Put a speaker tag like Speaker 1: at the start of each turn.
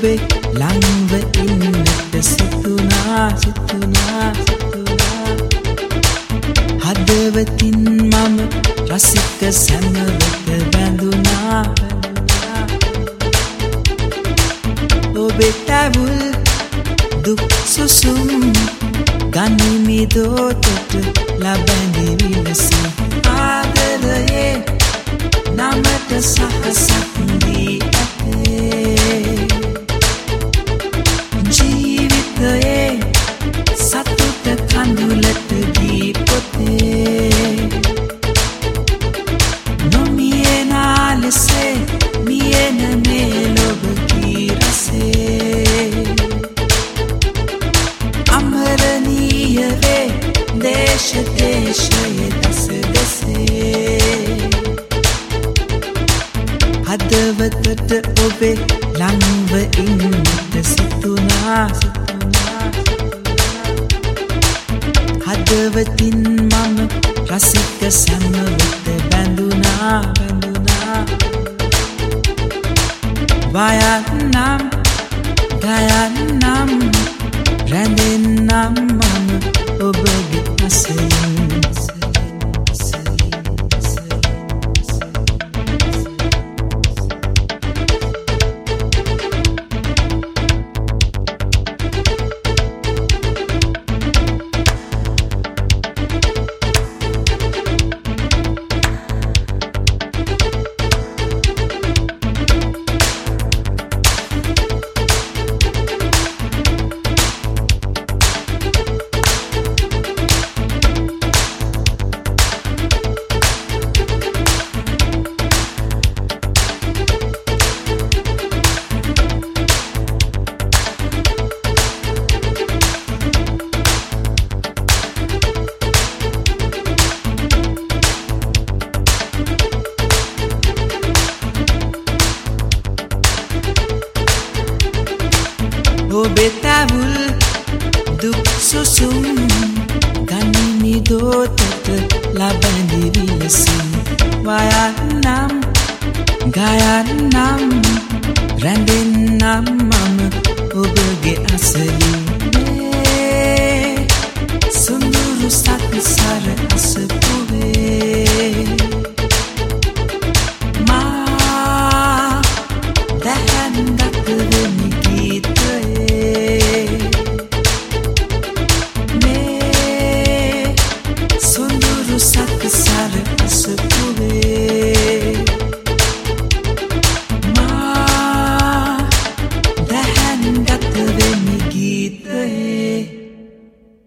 Speaker 1: ඔබේ ළඟව ඉන්නට සිතුනා හදවතින් මම රසික සැමවක බැඳුනා ඔබේ තැවුල් දුක් සුසුම් ගනිමි දෝතට ලබැඳි විලසින් ආදරයේ නමට සහසක් දී ඇතේ ජීවිතයේ සතුට කඳුලට දී පොතේ නොමියෙනා ලෙසේ මියෙන මේ ලොබකී රසේ අමරණීය වේ දේශ දේශයේ දස දසේ හදවතට ඔබේ ළඟව ඉන්නට සිතුනා හදවතින් මම රසික සැමවත බැඳුනා වයන්නම් ගයන්නම් රැඳෙන්නම් මම ඔබගේ අසලින් ඔබේ තැවුල් දුක් සුසුම් ගනිමි දෝතට ලබැඳි විලසින් වයන්නම් ගයන්නම් රැඳෙන්නම් මම ඔබගේ අසලින් සුඳුරු සත්සර අසප